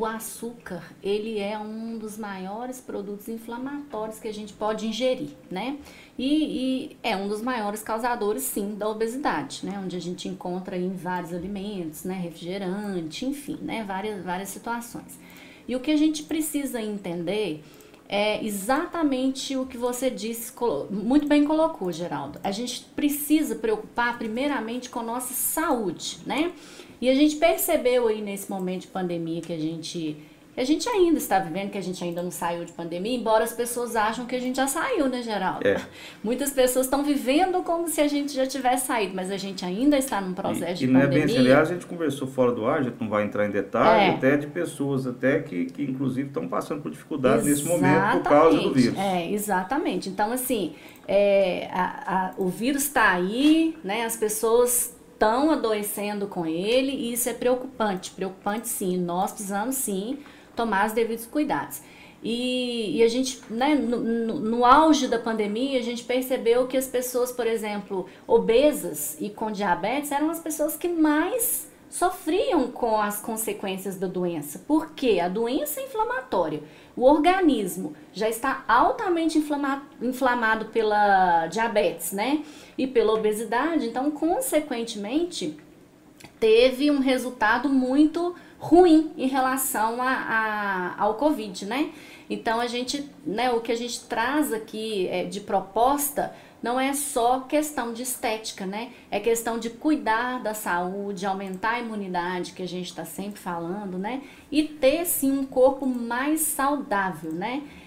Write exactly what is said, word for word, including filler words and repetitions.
o açúcar, ele é um dos maiores produtos inflamatórios que a gente pode ingerir, né? E, e é um dos maiores causadores, sim, da obesidade, né? Onde a gente encontra em vários alimentos, né? Refrigerante, enfim, né? Várias, várias situações. E o que a gente precisa entender é exatamente o que você disse, muito bem colocou, Geraldo. A gente precisa preocupar primeiramente com a nossa saúde, né? E a gente percebeu aí nesse momento de pandemia que a gente, que a gente ainda está vivendo, que a gente ainda não saiu de pandemia, embora as pessoas acham que a gente já saiu, né, Geraldo? É. Muitas pessoas estão vivendo como se a gente já tivesse saído, mas a gente ainda está num processo e, de e não pandemia. é bem assim, aliás, a gente conversou fora do ar, a gente não vai entrar em detalhe, É. até de pessoas até que, que inclusive estão passando por dificuldade Exatamente. nesse momento por causa do vírus. É, exatamente. Então, assim, é, a, a, o vírus está aí, né? As pessoas estão adoecendo com ele e isso é preocupante. Preocupante, sim. Nós precisamos, sim, tomar os devidos cuidados. E, e a gente, né, no, no, no auge da pandemia, a gente percebeu que as pessoas, por exemplo, obesas e com diabetes eram as pessoas que mais sofriam com as consequências da doença. Por quê? A doença é inflamatória. O organismo já está altamente inflamado, inflamado pela diabetes, né? E pela obesidade. Então, consequentemente, teve um resultado muito ruim em relação a, a, ao Covid, né? Então, a gente, né, o que a gente traz aqui é, de proposta não é só questão de estética, né? É questão de cuidar da saúde, aumentar a imunidade, que a gente está sempre falando, né? E ter, sim, um corpo mais saudável, né?